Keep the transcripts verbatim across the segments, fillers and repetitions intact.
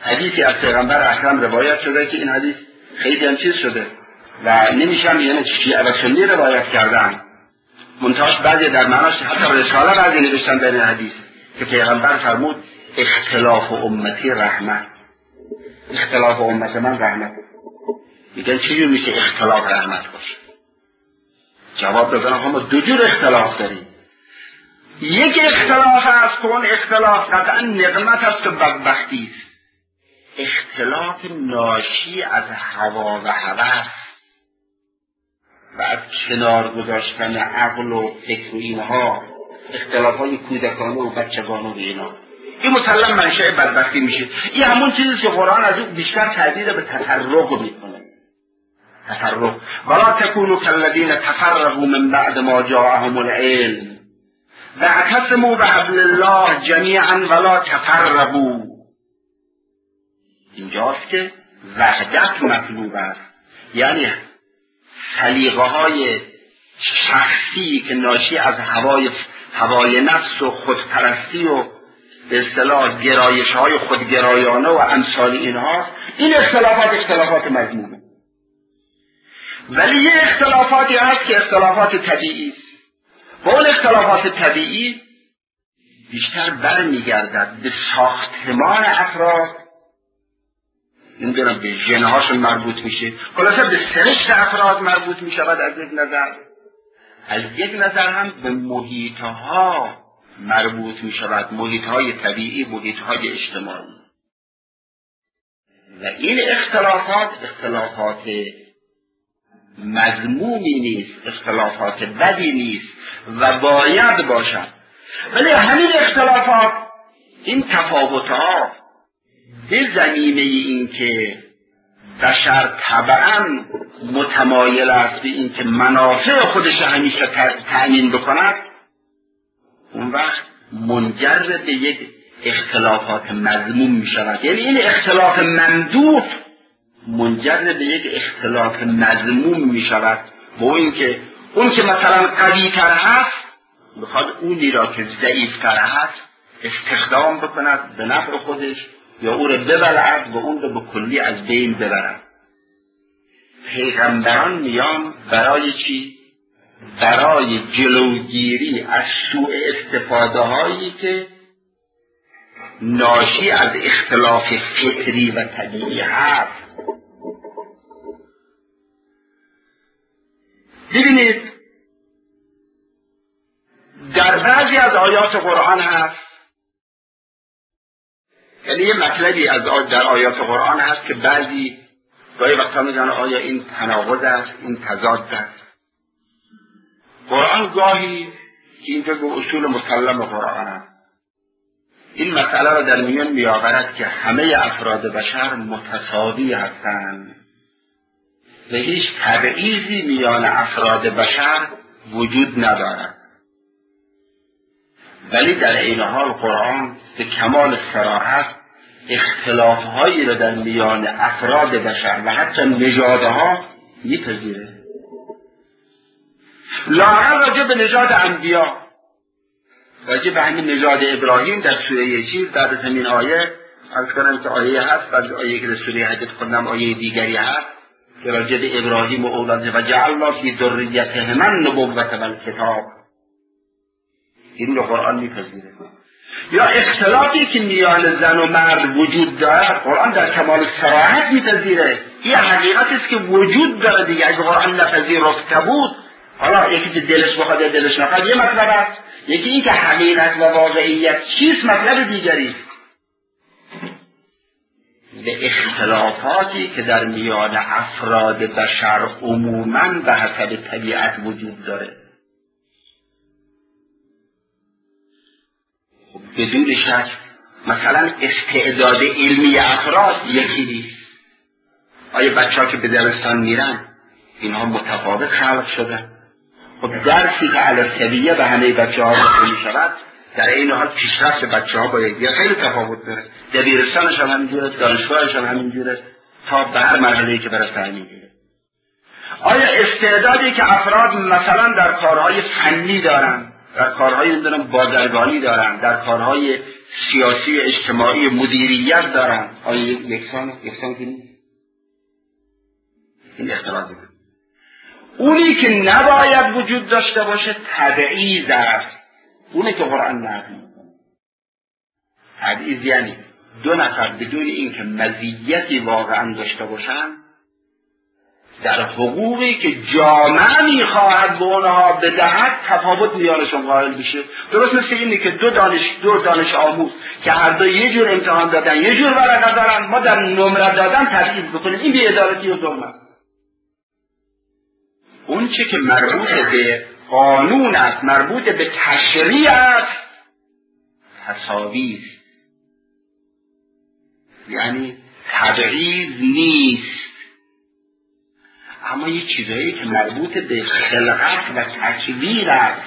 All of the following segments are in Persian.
حدیثی از پیغمبر اکرم روایت شده که این حدیث خیلی هم چیز شده و نمیشم یعنی شیعه و سنی روایت کردن، منتهاش بعضی در معناش حتی رساله بعضی نوشتن در این حدیث که پیغمبر فرمود اختلاف امتی رحمت، اختلاف امت من رحمت. میگن چجور میشه اختلاف رحمت باشه؟ جواب دادن ما دو جور اختلاف داریم. یک اختلاف است که اون اختلاف قطعا نقمت است و بدبختی است، اختلاف ناشی از هوا و هوس و از کنار گذاشتن عقل و فکر و اینها، اختلافات کودکانه و بچگانه و اینا، این مسلم منشأ بدبختی میشه. این همون چیزی که قرآن از اون بیشتر تهدید به تفرق میکنه. تفرق ولا تکونوا کالذین تفرقوا من بعد ما جاءهم العلم واعتصموا بحبل الله جمیعا ولا تفرقوا. اینجاست که وحدت مطلوب است، یعنی سلیقه های شخصی که ناشی از هوای هوای نفس و خودپرستی و به اصطلاح گرایش های خودگرایانه و امثال اینها، این اختلافات اختلافات مذمومه. ولی یه اختلافاتی هست که اختلافات طبیعی است و اون اختلافات طبیعی بیشتر برمیگردد به ساختمان افراد، نمیدونم به ژن‌هاشون مربوط میشه، خلاصه به سرشت افراد مربوط میشود از یک نظر، از یک نظر هم به محیطها مربوط میشود، محیطهای طبیعی، محیطهای اجتماعی. و این اختلافات اختلافات مذمومی نیست، اختلافات بدی نیست و باید باشد. ولی همین اختلافات، این تفاوت‌ها به زمینه این که بشر طبعاً متمایل است به این که منافع خودش همیشه تأمین بکند، اون وقت منجر به یک اختلافات مذموم می شود. یعنی این اختلاف ممدوح منجر به یک اختلاف مذموم می شود، با این که اون که مثلا قوی تر هست میخواد اونی را که ضعیف تر هست استخدام بکند به نفع خودش یا او را ببلعد و اون را به کلی از بین ببرد. پیغمبران میان برای چی؟ برای جلوگیری از سوء استفاده هایی که ناشی از اختلاف فطری و طبیعی هست. ببینید در بعضی از آیات قرآن هست، یعنی یه مطلبی از در آیات قرآن هست که بعضی گاهی وقتا میگن آیا این تناقض است، این تضاد است. قرآن گاهی که اینجا به اصول مسلم قرآن است این مسئله را در میان میآورد که همه افراد بشر متساوی هستند و هیچ تبعیضی میان افراد بشر وجود ندارد. ولی در این حال قرآن به کمال صراحت اختلافهایی را در میان افراد بشر و حتی نژادها میپذیره. لااقل راجع به نژاد انبیا، راجع به همین نژاد ابراهیم در سوره چیز بعد از همین آیه عرض کنم که آیه هست، بعد آیه که در سوره حج خوندم آیه دیگری هست که راجع به ابراهیم و اولاده و جعلنا فی ذریته النبوة والکتاب، این رو قرآن میپذیره. یا اختلافی که میان زن و مرد وجود دارد قرآن در کمال صراحت میپذیره. این حقیقت است که وجود داره دیگه. اگه قرآن نپذیرفته بود، حالا یکی که دلش بخواد یا دلش نخواد یه مطلب است، یکی این که حقیقت و واقعیت چیست مطلب دیگری است. به اختلافاتی که در میان افراد بشر عموماً به حسب طبیعت وجود داره، بدون شک مثلا استعداد علمی افراد یکی نیست. آیا بچه ها که به دبستان میرن اینها متفاوت خلق شدن؟ خب درسی که علاسبیه به همه بچه ها بخونی شود در این حال پیشرفت بچه ها باید یا خیلی تفاوت داره. دبیرستانش هم همینجوره، دانشگاهش هم همینجوره، تا به هر مرحله‌ای که برسه همینجوره. آیا استعدادی که افراد مثلا در کارهای فنی دارن، در کارهای نمیدونم بازرگانی دارن، در کارهای سیاسی و اجتماعی مدیریت دارن، آیا یکسان یکسان که نیست؟ این اختلاف بود. اونی که نباید وجود داشته باشه تبعیض است، اونی که قرآن نقل میکنه. تبعیض یعنی دو نفر بدون اینکه مزیتی واقعا داشته باشن در حقوقی که جامعه میخواهد به اونها بدهد تفاوت میانشون قائل بشه. درست مثل اینه که دو دانش دو دانش آموز که هر دو یه جور امتحان دادن، یه جور ورقه دارن، ما در نمره دادن تبعیض بکنیم، این بی‌عدالتی و ظلم. اون چه که مربوط به قانون است، مربوط به تشریع است، تساوی است، یعنی تبعیض نیست. اما یه چیزایی که مربوط به خلقت و تکوین است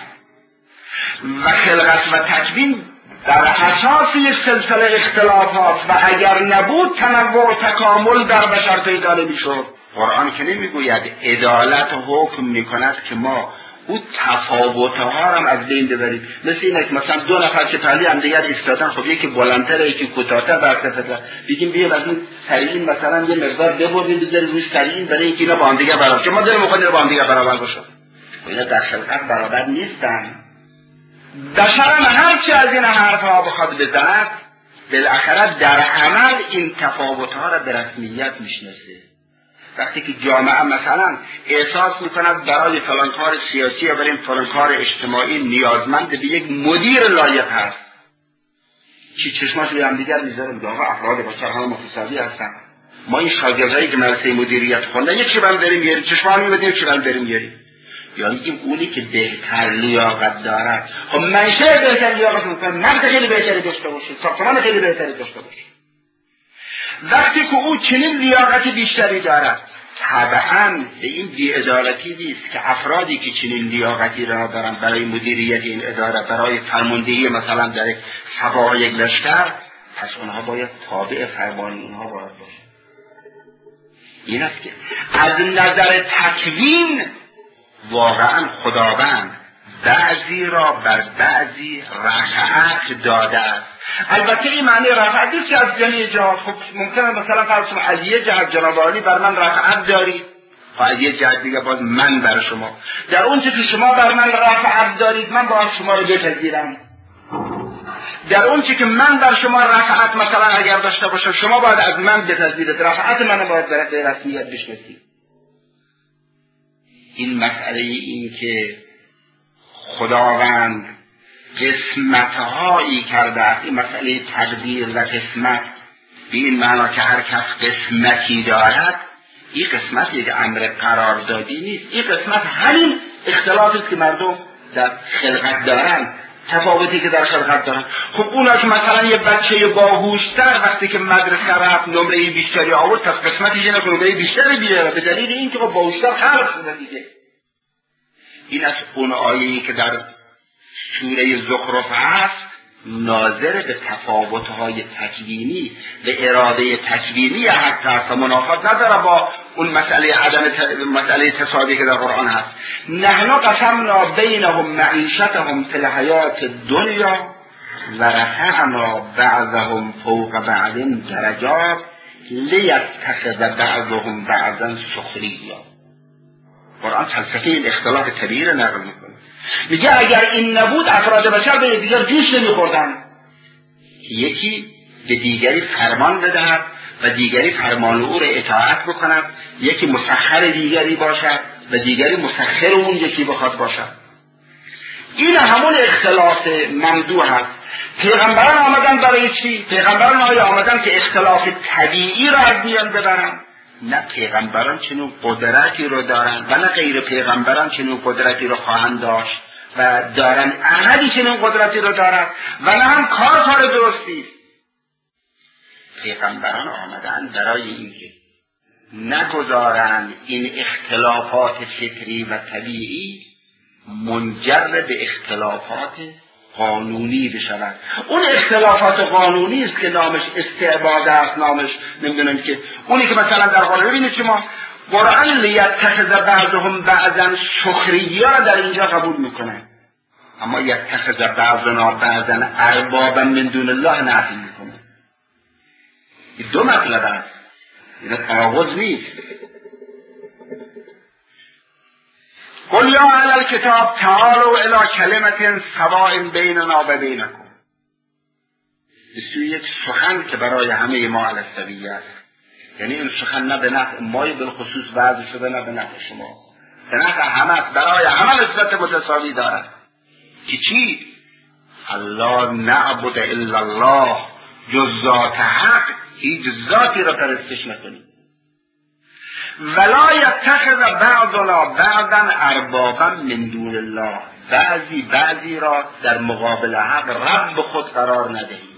و خلقت و تکوین در اساس یک سلسله اختلافات و اگر نبود تنوع و تکامل در بشر پیدا نمی‌شد. قرآن که نمیگوید عدالت حکم میکند که ما اون تفاوت‌ها رو هم از بین ببریم. مثل اینه که مثلا دو نفر که پهلوی هم دیگر ایستادن، خب یکی بلندتره یکی کوتاه‌تر، برکت‌تر، بگیم بیا از این سریعین مثلا یه مقدار ببرید بذارید روی سریعین برای اینکه اینا با هم دیگه برابر، ما دلمون می‌خواد با هم دیگه برابر باشن. اینا در خلقت برابر نیستن. بشر هم هر چی از این حرف‌ها بخواد بزند، بالاخره در عمل این تفاوت‌ها را به رسمیت میشناسه. وقتی که جامعه مثلا احساس میکند برای فلان کار سیاسی یا برای فلان کار اجتماعی نیازمند به یک مدیر لایق هست، چی چشماش به هم دیگر میذاره، میگه آقا افراد بشر هم متساوی هستن، ما این شاگردایی که مدرسه مدیریت خوندن یک چی بریم بریم میاریم، چشما رو میبینیم چی بریم بریم میاریم، یا میگیم اونی که بهتر لیاقت دارد. خب منشه بهتر لیاقت میکنه، مرد خیلی بهتری داشته باشه، ساختمان خیلی بهتری داشته باشه. وقتی که او چنین لیاقتی بیشتری دارد، طبعاً به این بی‌عدالتی نیست که افرادی که چنین لیاقتی را دارند برای مدیریت این اداره، برای فرماندهی مثلا در سپاه یک لشکر، پس اونها باید تابع فرمان اونها باید باشه. این است که از نظر تکوین واقعاً خداوند بعضی را بر بعضی رفعت داده است. البته این معنی رفعت نیست که از جمعی جهات، خب ممکنه مثلا فرض کنم از یه جهت جناب عالی بر من رفعت دارید و از یه جهت دیگه باز من بر شما، در اون چه که شما بر من رفعت دارید من باید شما رو بپذیرم، در اون چه که من بر شما رفعت مثلا اگر داشته باشم شما باید از من بپذیرید، رفعت من باید به رسمیت بشناسید. این مسئله این که خداوند قسمتهایی کرده است، این مسئله تقدیر و قسمت به این معنا که هر کس قسمتی دارد، این قسمت یک امر قراردادی نیست، این قسمت همین اختلافی است که مردم در خلقت دارن، تفاوتی که در خلقت دارن. خب اونا که مثلا یه بچه باهوشتر وقتی که مدرسه رفت نمره بیشتری آورد، پس قسمتش اینه که نمره بیشتری بیاره به دلیل اینکه خب باهوشتر خلق شده دیگه. این از اون آیه‌ای که در سوره زخرف هست ناظر به تفاوت‌های تکوینی و اراده تکوینی حتی هست، منافات نداره با اون مسئله عدم ت... مسئله تصادی که در قرآن هست. نحن قسمنا بینهم معیشتهم فی الحیات الدنیا و رفعنا بعضهم فوق بعض درجات لیتخذ بعضهم بعضا سخریا. قرآن فلسفه این اختلاف طبیعی رو نقل میکنه، میگه اگر این نبود افراد بشر به دیگر جوش نمیخوردن، یکی به دیگری فرمان بدهد و دیگری فرمان او را اطاعت بکند، یکی مسخر دیگری باشد و دیگری مسخر اون یکی بخواد باشد. این همون اختلاف ممدوح هست. پیغمبران آمدن برای چی؟ پیغمبران آیا آمدن که اختلاف طبیعی را از میان ببرن؟ نه، پیغمبران چنین قدرتی رو دارن و نه غیر پیغمبران چنین قدرتی رو خواهند داشت و دارن، احدی چنین قدرتی رو دارن و نه هم کار کار درستی. پیغمبران آمدن برای اینکه نگذارن این اختلافات فکری و طبیعی منجر به اختلافات قانونی بشود. اون اختلافات قانونی است که نامش استعباد است، نامش نمیدونم که اونی که مثلا در قرآن ببینید شما قرآن لیتخذ بعضهم بعضا سخریا در اینجا قبول میکنه. اما یتخذ بعضنا بعضا اربابا من دون الله نفی میکنه. این دو مطلب است، این تناقض نیست. قل یا اهل الکتاب تعالوا الی کلمة سواء بیننا و بینکم، به سوی یک سخن که برای همه ما علی السویه است. یعنی این سخن نه به نفع مای بالخصوص بعضی شده، نه به نفع شما، به نفع همه، برای همه نسبت متساوی دارد. که چی؟ الله نعبد الا الله، جز ذات حق هیچ ذاتی را پرستش نکنید. ولا یتخذ بعضنا بعضا اربابا من دون الله، بعضی بعضی را در مقابل حق رب خود قرار ندهید.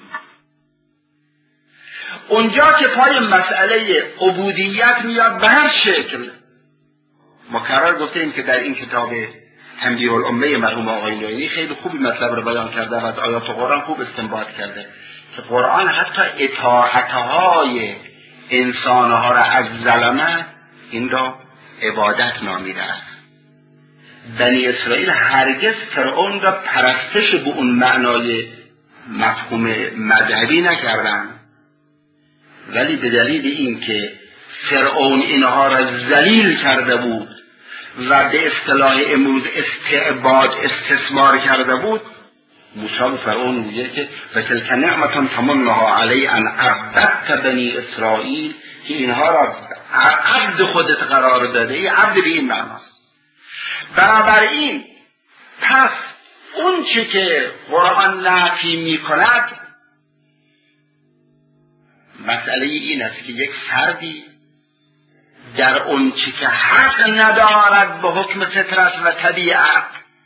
اونجا که پای مسئله عبودیت میاد به هر شکل، مکرر گفتیم که در این کتاب تنبیه الامه مرحوم آقای نوینی خیلی خوبی مطلب رو بیان کرده و از آیات قرآن خوب استنباط کرده که قرآن حتی اطاعتهای انسانها را از ظلمه این را عبادت نامیده است. بنی اسرائیل هرگز فرعون را پرستش به اون معنای مفهوم مذهبی نکردند، ولی به دلیل این که فرعون اینها را ذلیل کرده بود و به اصطلاح امروز استعباد استثمار کرده بود، موسی به فرعون میگه که و تلک نعمت تمنها علی ان عبدت بنی اسرائیل، که اینها را عبد خودت قرار داده. این عبد به این معناست. بنابراین پس اون چی که قرآن نفی می کند مسئله این است که یک فردی در اون چی که حق ندارد به حکم فطرت و طبیعت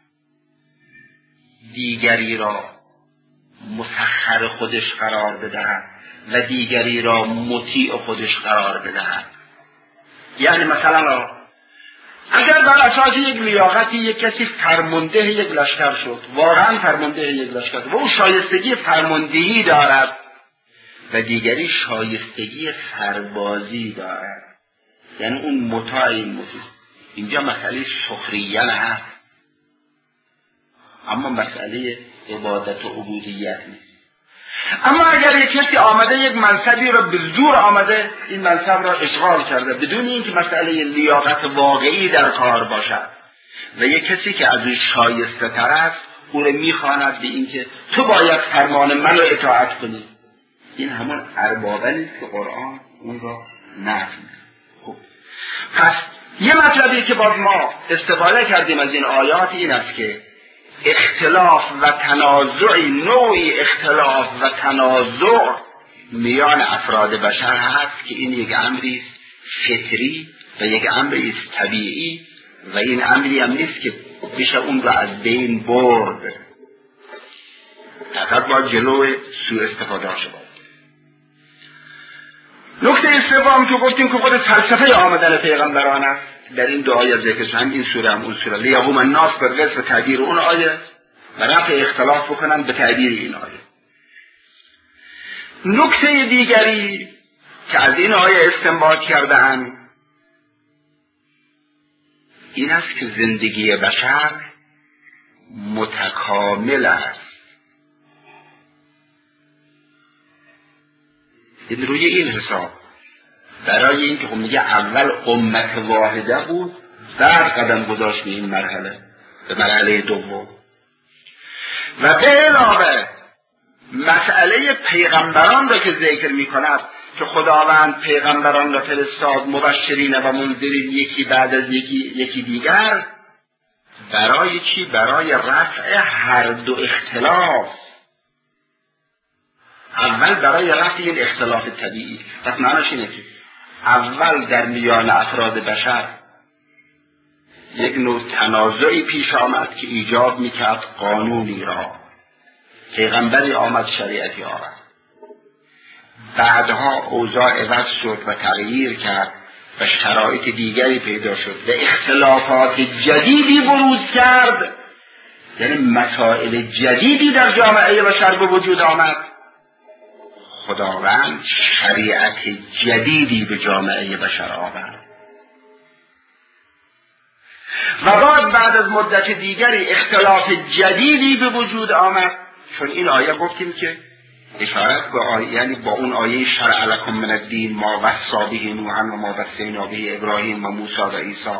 دیگری را مسخر خودش قرار بدهد و دیگری را مطیع خودش قرار بدهد. یعنی مثلا اگر بر اساس یک لیاقتی یک کسی فرمانده یک لشکر شد، واقعا فرمانده یک لشکر و او شایستگی فرماندهی دارد و دیگری شایستگی سربازی دارد، یعنی اون مطاع این مطیع، اینجا مسئله سخریه هست، اما مسئله عبادت و عبودیت نیست. اما اگر یک کسی آمده یک منصبی را به زور آمده این منصب را اشغال کرده بدون اینکه مسئله لیاقت واقعی در کار باشد و یک کسی که از او شایسته تر است او را میخواند به اینکه تو باید فرمان من را اطاعت کنی، این همون اربابه نیست که قرآن اون را نفی می‌کند. خب پس یه مطلبی که باز ما استفاده کردیم از این آیات این است که اختلاف و تنازع، نوعی اختلاف و تنازع میان افراد بشر هست که این یک امری فطری و یک امری طبیعی و این امری هم نیست که بشه اون رو از بین برد. فقط باید جلو سوء استفاده شد. نکته سوم که گفتیم که خود فلسفه آمدن پیغمبران است در این دو آیه ذکر هم این سوره هم اون سوره، لیقوم الناس بالقسط و تعبیر اون آیه و رفع اختلاف بکنن به تعبیر این آیه. نکته دیگری که از این آیه استنباط کردن این است که زندگی بشر متکامل است. این روی این حساب برای این که خب میگه اول امت واحده بود بعد قدم گذاشت به این مرحله، به مرحله دوم. و به علاوه مسئله پیغمبران را که ذکر میکند که خداوند پیغمبران را فرستاد مبشرین و منذرین یکی بعد از یکی یکی دیگر، برای چی؟ برای رفع هر دو اختلاف. اول برای رفع این اختلاف طبیعی. پس معناش اینه که اول در میان افراد بشر یک نوع تنازعی پیش آمد که ایجاب میکرد قانونی را، پیغمبری آمد شریعتی آمد، بعدها اوضاع عوض شد و تغییر کرد و شرایط دیگری پیدا شد و اختلافات جدیدی بروز کرد، یعنی مسائل جدیدی در جامعه بشر به وجود آمد. خداوند شریعت جدیدی به جامعه بشر آورد و بعد بعد از مدت دیگری اختلاف جدیدی به وجود آمد. چون این آیه گفتیم که اشارت به آیه، یعنی با اون آیه شرع لکم من الدین ما وصی به نوحا و ما وصینا به ابراهیم و موسی و عیسی،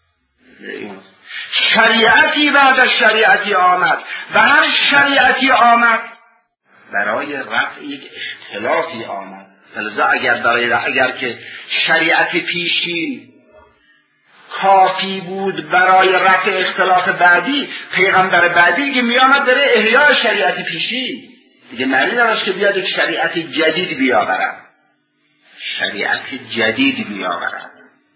شریعتی بعد از شریعتی آمد و هر شریعتی آمد برای رفع یک اختلافی آمد. لذا اگر برای اگر که شریعت پیشین کافی بود برای رفع اختلاف بعدی، پیغمبر بعدی که می آمد داره احیای شریعت پیشین، دیگه معنی نداشت که بیاد یک شریعت جدید بیاورد، شریعت جدید بیاورد.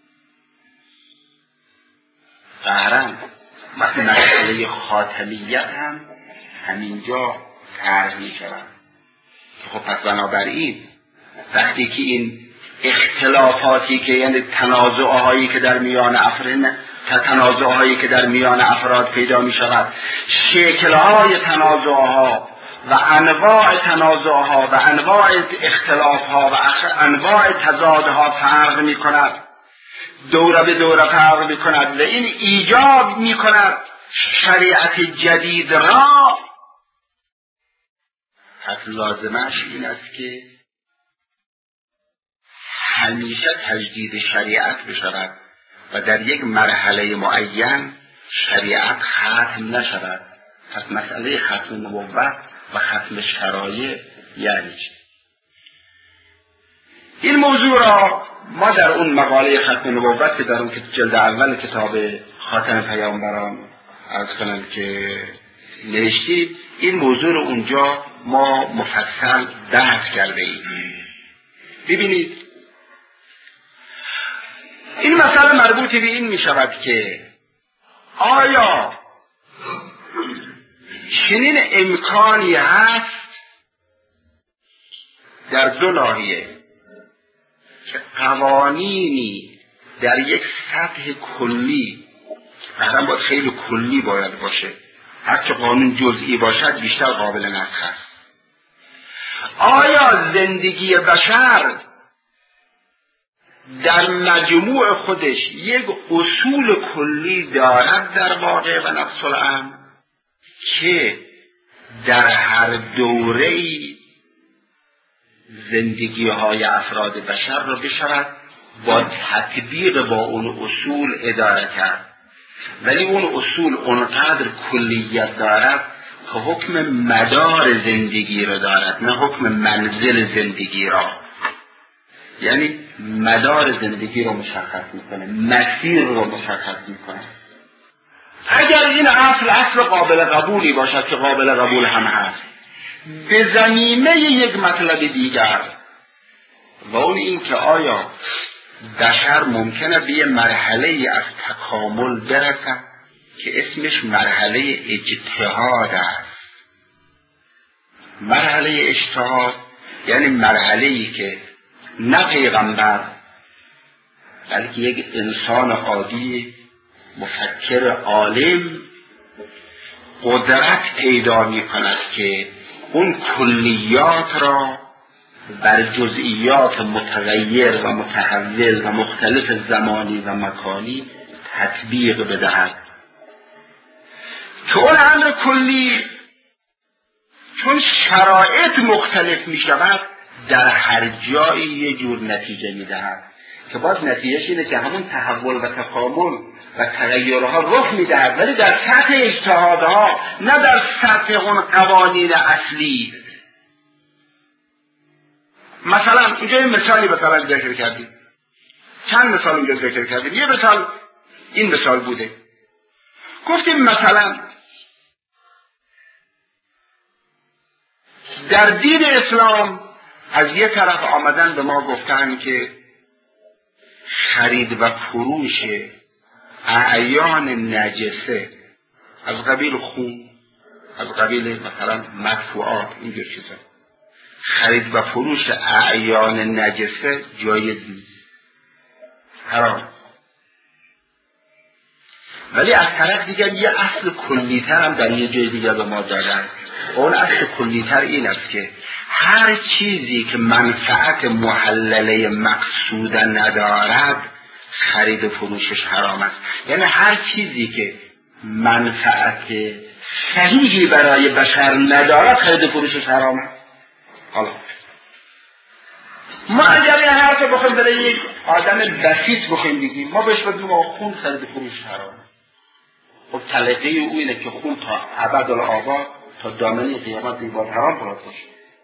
قهرن وقتی مسئله خاتمیت هم همینجا طرح می شود که خب پس بنابراین وقتی که این اختلافاتی که یعنی تنازعهایی که در میان افراد تنازعهایی که در میان افراد پیدا می شود، شکل‌های تنازعها و انواع تنازعها و انواع اختلافها و انواع تضادها فرق می کند، دوره به دوره فرق می کند و این ایجاب می کند شریعت جدید را. پس لازمش این است که همیشه تجدید شریعت بشود و در یک مرحله معین شریعت ختم نشود. پس مسئله ختم نبوت و ختم شرایع یعنی چی؟ این موضوع را ما در اون مقاله ختم نبوت که در اون جلد اول کتاب خاتم پیامبران عرض کنم که نوشتیم، این موضوع رو اونجا ما مفصل بحث کرده ایم. ببینید این مسئله مربوط به این می شود که آیا چنین امکانی هست در دو ناحیه که قوانینی در یک سطح کلی، مثلا باید خیلی کلی باید باشه، هرچه قانون جزئی باشد بیشتر قابل نسخ است. آیا زندگی بشر در مجموع خودش یک اصول کلی دارد در واقع و نفس الامر که در هر دوره‌ای زندگی های افراد بشر را بشود با تطبیق با اون اصول اداره کرد، ولی اون اصول اونقدر کلیت دارد که حکم مدار زندگی را دارد نه حکم منزل زندگی را. یعنی مدار زندگی رو مشخص میکنه، مسیر رو مشخص میکنه. اگر این اصل اصل قابل قبولی باشد که قابل قبول هم هست، به زمینه یک مطلب دیگر و اون این که آیا بشر ممکنه به یه مرحله از تکامل برسد که اسمش مرحله اجتهاد است. مرحله اجتهاد یعنی مرحله‌ای که نه پیغمبر بلکه یک انسان عادی مفکر عالم قدرت پیدا می کند که اون کلیات را بر جزئیات متغیر و متحول و مختلف زمانی و مکانی تطبیق بدهد که اون امر کلی چون شرایط مختلف می شود در هر جایی یه جور نتیجه می دهد که باز نتیجهش اینه که همون تحول و تکامل و تغییرها رخ می دهد، ولی در سطح اجتهادها نه در سطح اون قوانین اصلی. مثلا اینجا این مثالی مثلا ذکر کردیم، چند مثال اینجا ذکر کردیم. یه مثال این مثال بوده، گفتیم مثلا در دین اسلام از یه طرف آمدن به ما گفتن که خرید و فروش اعیان نجسه از قبیل خون، از قبیل مثلا مدفوعات، اینجور چیزا، خرید و فروش اعیان نجسه جایز نیست، حرام. ولی از طرف دیگر یه اصل کلیتر هم در یه جای دیگر به ما دادن. اون اصل کلیتر این است که هر چیزی که منفعت محلله مقصود ندارد خرید و فروشش حرام است. یعنی هر چیزی که منفعت صحیحی برای بشر ندارد خرید و فروشش حرام است. حالا ما اگر این حرف بخوایم برای یک آدم بسیط بخوایم بگیم، ما بهش بگیم خون خرید و فروش حرام است. خب طلقه او اینه که خون تا ابدالآباد تا دامنه قیامت دیوار حرام خواهد باشه.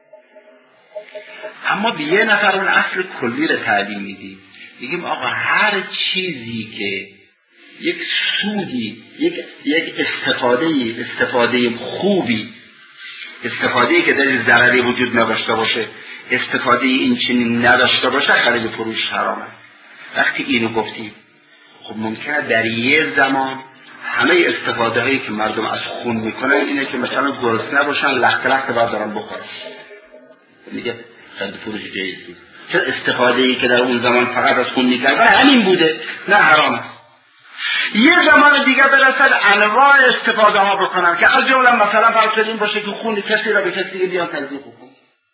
اما به یه نفر اون اصل کلی رو تعلیم میدیم، میگیم آقا هر چیزی که یک سودی، یک یک استفاده استفاده خوبی، استفاده که در ضرری وجود نداشته باشه، استفاده این چنین نداشته باشه، خرید و فروش حرامه. وقتی اینو گفتیم، خب ممکنه در یه زمان همه استفاده هایی که مردم از خون میکنن اینه که مثلا گرسنه باشن، لخت لخت باید دارن بخورن، میگه خرید و فروش جایز نیست. چه استفاده ای که در اون زمان فقط از خون میکردن همین بوده، نه حرامه. یه زمان دیگه برسد انواع استفاده ها بکنن که از جمله مثلا فرض این باشه که خون کسی را به کسی دیگه بیان تزریق بکنن،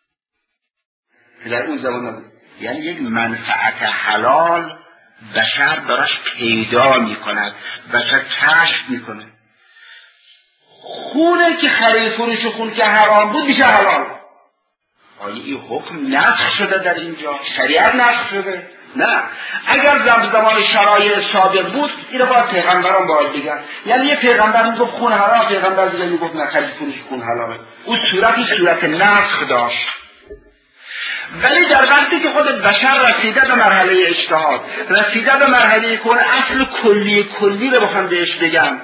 که در اون زمان نبود. یعنی یک منفعت حلال بشر براش پیدا میکند، بشر کشف میکنه. خونه که خرید فروش خون که حرام بود میشه حلال. آیا این حکم نسخ شده در اینجا؟ شریعت نسخ شده؟ نه. اگر زمان شرایع سابق بود این رو باید پیغمبران باید بگن. یعنی یه پیغمبر میگفت خون حرام، پیغمبر دیگه میگفت نه خرید فروش خون حلاله. اون صورتی صورت نسخ داشت. ولی در وقتی که خود بشر رسیده به مرحله اجتهاد، رسیده به مرحله که اصل کلی کلی رو بخوام بهش بگم،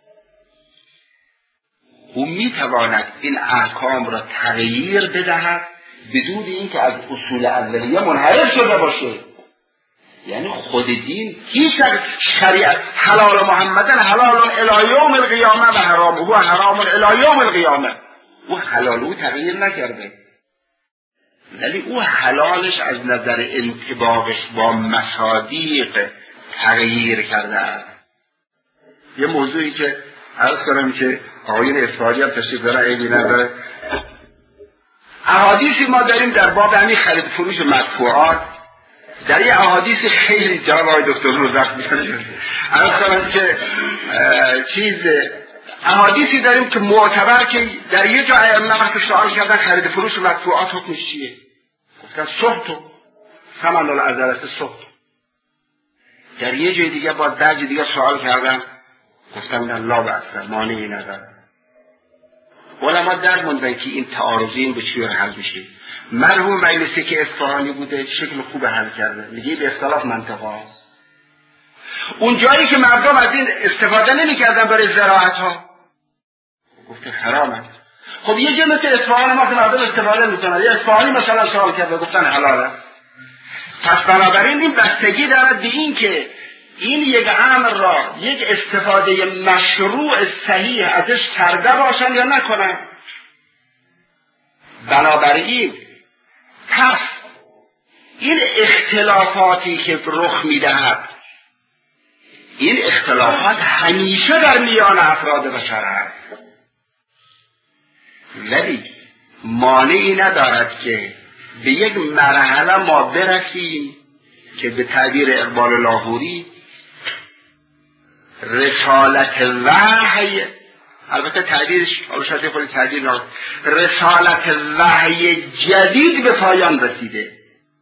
او میتواند این احکام را تغییر بدهد بدون اینکه از اصول اولیه منحرف شده باشه. یعنی خود دین هیچ شریعت حلال محمدن حلال الی یوم القیامه و حرام هو حرام الی یوم القیامه، او حلال او تغییر نکرده، ولی او حلالش از نظر انطباقش با مصادیق تغییر کرده است. یه موضوعی که عرض کنم که آقایون اصفهانی هم تشریف دارن عیبی نداره، احادیثی ما داریم در باب همین خرید فروش مدفوعات، در این احادیث خیلی جناب آقای دکتر روزخ میکنه عرض کنم که چیز احادیثی داریم که معتبر که در یه جا ائمه وقتی سوال کردن خرید فروش مدفوعات حکمش چیه، گفتن سخت و ثمن العذرت سخت. در یه جای دیگه باز بعضی دیگه سوال کردن گفتن لا بأس مانعی نداره. علما در موندن که این تعارضی این به چی حل بشه. مرحوم مجلسی که اصفهانی بوده شکل خوب حل کرده، میگه به اختلاف منطقه اون جایی که مردم از این استفاده نمی‌کردن برای زراعت ها گفته حرام است. خب یه جا مثل اصفهان ما که مردم استفاده میکنن، یه اصفهانی مثلا سوال کرده گفتن حلال است. پس بنابراین این بستگی دارد به این که این یک امر را یک استفاده مشروع صحیح ازش کرده باشن یا نکنن. بنابراین پس این اختلافاتی که رخ میدهد، این اختلافات همیشه در میان افراد بشر هست، ولی مانعی ندارد که به یک مرحله ما برسیم که به تعبیر اقبال لاهوری رسالت وحی، البته تعبیرش شاید خود تعبیر نه، رسالت وحی جدید به پایان رسیده.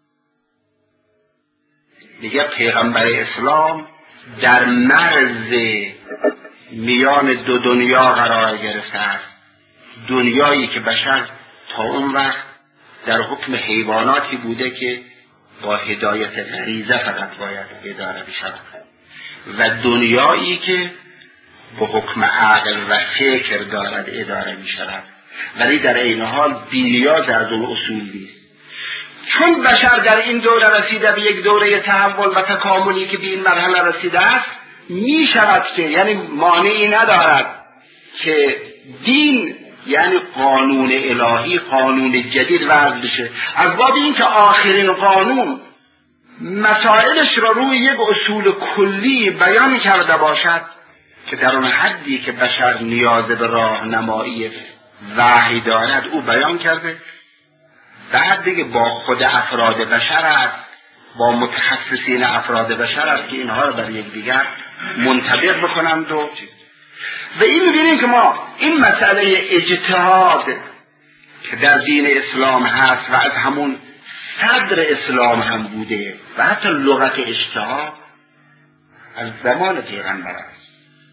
دیگه پیغمبر اسلام در مرز میان دو دنیا قرار گرفته است، دنیایی که بشر تا اون وقت در حکم حیواناتی بوده که با هدایت غریزه فقط باید اداره بشود، و دنیایی که با حکم عقل و فکر دارد اداره می شود، ولی در این حال بی‌نیاز از اون اصول نیست. چون بشر در این دوره رسیده به یک دوره تحول و تکاملی که به این مرحله رسیده است، می شود که یعنی مانعی ندارد که دین یعنی قانون الهی، قانون جدید وضع بشه، از باب این که آخرین قانون مسائلش را روی یک اصول کلی بیان کرده باشد که در اون حدی که بشر نیاز به راهنمایی وحی دارد او بیان کرده. بعد دیگه با خود افراد بشر است با متخصصین افراد بشر است که اینها رو بر یکدیگر منطبق بکنند. و و این می‌بینیم که ما این مسئله اجتهاد که در دین اسلام هست و از همون صدر اسلام هم بوده و حتی لغت اجتهاد از زمان پیغمبر است.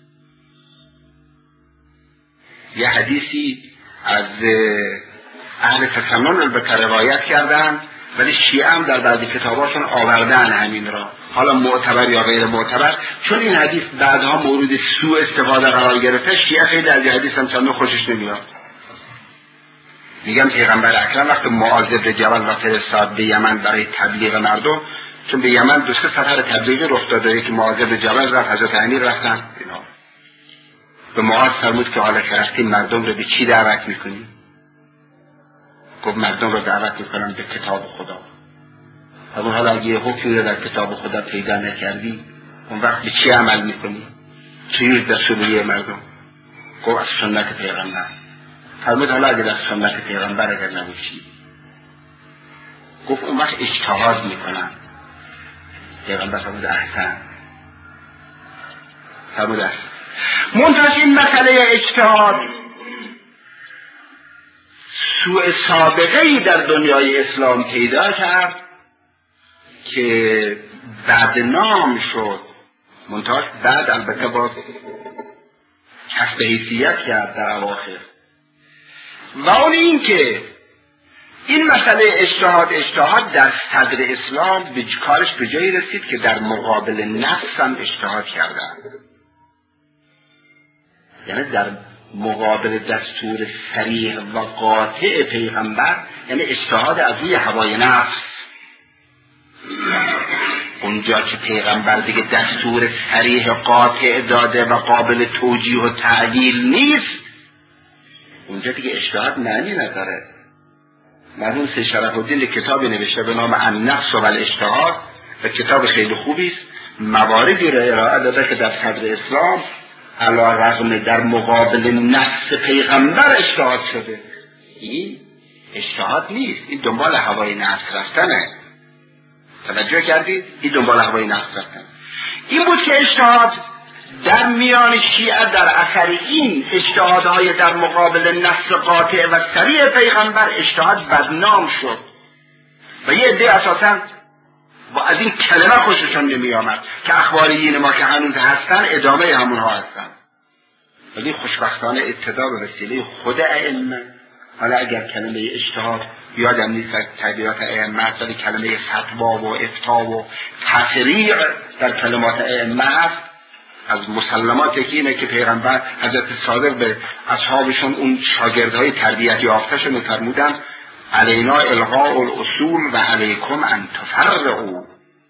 یه حدیثی از اهل تسنن البته روایت کردن، ولی شیعه هم در بعضی کتاباشون آوردن همین را، حالا معتبر یا غیر معتبر. چون این حدیث بعدها مورد سوء استفاده قرار گرفته، شیعه خیلی از این حدیث هم چندان خوشش نمیاد. میگم پیغمبر اکرم وقتی معاذ بن جبل را فرستاد به یمن برای تبلیغ مردم، چون به یمن دو سه سفر تبلیغی رخ داده که معاذ بن جبل رفت، حضرت امیر رفتن، اینا به معاذ فرمود که حالا که رفتی مردم رو به چی دعوت میکنی؟ گفت مردم رو دعوت میکنم به کتاب خدا. اما حالا اگه یه حکمی رو در کتاب خدا پیدا نکردی، اون وقت به چی عمل میکنی؟ چیز در سوریه مردم؟ گفت از سنت پیغمبر. فرمود حالا اگه در سنت پیغمبر اگر نباشی، گفت اون وقت اجتهاد میکنن. پیغمبر فرمود احسن، فرمود احسن. منتها این مسئله اجتهاد سوء سابقه ای در دنیای اسلام پیدا کرد که بدنام شد. منتها بعد البته با کسب حیثیت کرد در اواخر، و اون این که این مسئله اجتهاد اجتهاد در صدر اسلام به کارش به جایی رسید که در مقابل نفس هم اجتهاد کردن. یعنی در مقابل دستور صریح و قاطع پیغمبر، یعنی اجتهاد از روی هوای نفس. اونجا که پیغمبر دیگه دستور صریح قاطع داده و قابل توجیه و تعدیل نیست، اونجا دیگه اجتهاد معنی نداره. مرحوم سید شرف الدین کتابی نوشته به نام النفس و الاجتهاد و کتاب خیلی خوبی است. مواردی را ارائه داده که در صدر اسلام علی رغم در مقابل نفس پیغمبر اجتهاد شده. این اجتهاد نیست، این دنبال هوای نفس رفتنه. توجه کردید؟ این دنبال هوای نفس رفتن. این بود که اجتهاد در میان شیعه در اثر این اجتهادهای در مقابل نص قاطع و صریح پیغمبر اجتهاد بدنام شد و یه عده اساساً با از این کلمه خوششون نمی آمد که اخباریین ما که هنوز هستن ادامه همونها هستن. ولی خوشبختانه ابتدا به وسیله خود ائمه، حالا اگر کلمه اجتهاد یادم نیست تعبیرات ائمه، ولی کلمه فتوا و افتا و تفریع در کلمات ائمه هست. از مسلماتی که اینه که پیغمبر حضرت صادق به اصحابشون اون شاگردهای تربیت یافته‌شون می‌فرمودن علینا الغاء الاصول و علیکم ان تفرعوا.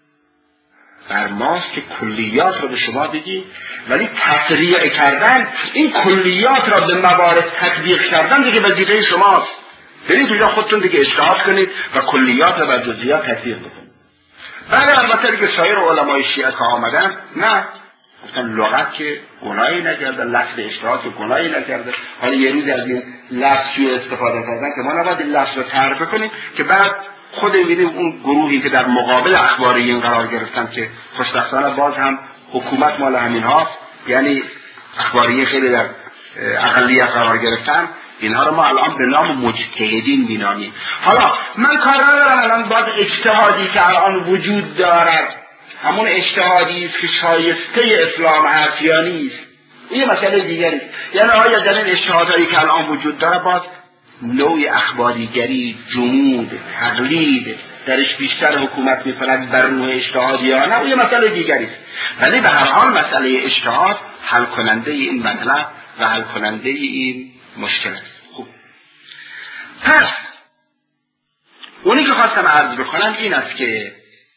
بر ماست که کلیات رو به شما بگی، ولی تفریع کردن، این کلیات را به موارد تطبیق کردن دیگه وظیفه شماست. برید اونجا خودتون دیگه اجتهاد کنید و کلیات را بر جزئیات تطبیق بکنید. بعد البته دیگه سایر علمای شیعه که آمدن، نه گفتن لغت که گناهی نکرده، لفظ اجتهاد که گناهی نکرده. حالا یه روز از این لفظی استفاده کردن که ما نباید این لفظ رو تعریف کنیم که بعد خود ببینیم اون گروهی که در مقابل اخباریین قرار گرفتن که خوشبختانه باز هم حکومت مال همین هاست، یعنی اخباریین خیلی در اقلیت قرار گرفتن، اینها رو ما الان به نام مجتهدین مینامیم. حالا من کار ندارم الان باید اجتهادی که الان وجود دارد همون اجتهادی است که شایسته اسلام هست یا نیست، این مسئله دیگری است. یعنی آیا در این اجتهادهایی که الان وجود داره باز نوع اخباریگری، جمود، تقلید درش بیشتر حکومت می‌کند بر روح اجتهاد یا نه، این مسئله دیگری است. ولی به هر حال مسئله اجتهاد حل کننده این مطلب و حل کننده این مشکل است. خوب، پس اونی که خواستم عرض بکنم این است که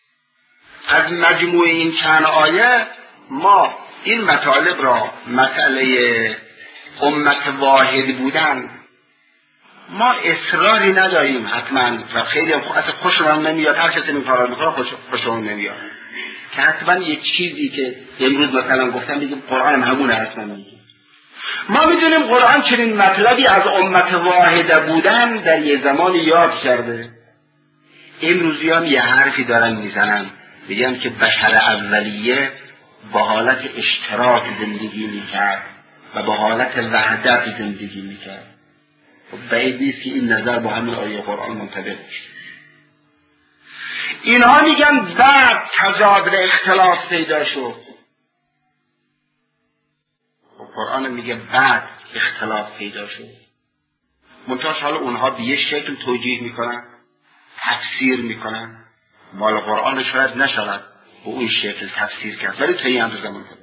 از مجموع این چند آیه ما این مطالب را، مسئله امت واحد بودن، ما اصراری نداریم حتما و خیلی هم اصلا خوشمون نمیاد، هر کسی این کارا میکنه خوش خوشمون نمیاد که حتما یک چیزی که امروز مثلا گفتم بگیم قرآن همونه حتما میگه. ما میدونیم قرآن چنین مطلبی از امت واحد بودن در یه زمانی یاد کرده. امروزی هم یه حرفی دارن میزنن، میگن که بشر اولیه با حالت اشتراک زندگی میکرد و با حالت وحدت زندگی میکرد. بعید نیست که این نظر با همین آیه قرآن منطبق بشه. اینها میگن بعد تضاد و اختلاف پیدا شد. قرآن میگه بعد اختلاف پیدا شد. منتها حالا اونها به یه شکل توجیه میکنن، تفسیر میکنن. مال قرآن شاید نشود به اون شکل تفسیر کرد، ولی تا این اندازه منطبق.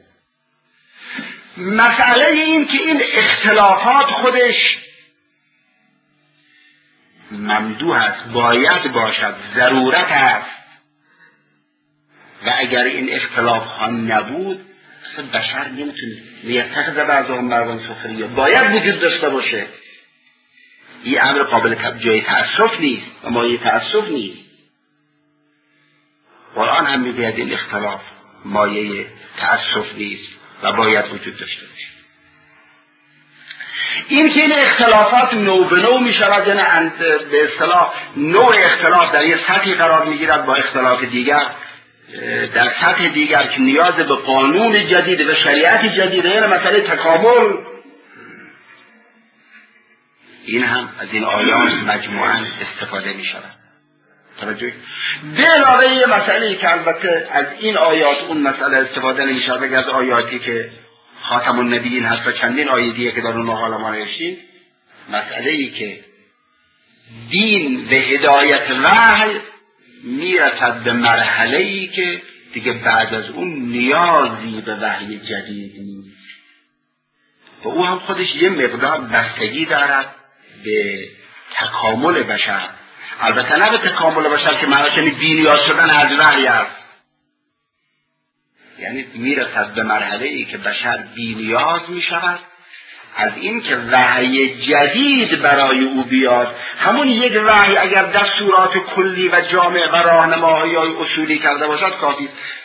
مسئله این که این اختلافات خودش ممدوح است، باید باشد، ضرورت است، و اگر این اختلاف ها نبود اصلا بشر نمیتونه لیتخذ بعضهم بعضا سخریا، باید وجود داشته باشه. این امر قابل جای تأسف نیست و مایه تأسف نیست. قرآن هم میگوید این اختلاف مایه تأسف نیست و باید وجود داشته باشه. این که این اختلافات نو به نو می شود، یعنی به اصطلاح نوع اختلاف در یک سطحی قرار می گیرد با اختلاف دیگر در سطح دیگر که نیاز به قانون جدید و شریعت جدید، یعنی مسئله تکامل. این هم از این آیات مجموعاً استفاده می شود. توجه به علاوه یه مسئله که البته از این آیات اون مسئله استفاده نمی شود، اگر از آیاتی که خاتم النبیین هست و چندین آیه دیگه که در اون مقاله ما نوشتیم، مسئله ای که دین به هدایت وحی میرسد به مرحله ای که دیگه بعد از اون نیازی به وحی جدید نیست و او هم خودش یه مقدار بستگی دارد به تکامل بشر. البته نه به تکامل بشر که معناش یعنی بی‌نیاز شدن از وحی است، یعنی میرسد به مرحله ای که بشر بی‌نیاز می شود از این که وحی جدید برای او بیاد. همون یک وحی اگر دستورات کلی و جامع و راهنماهای اصولی کرده باشد کافی است،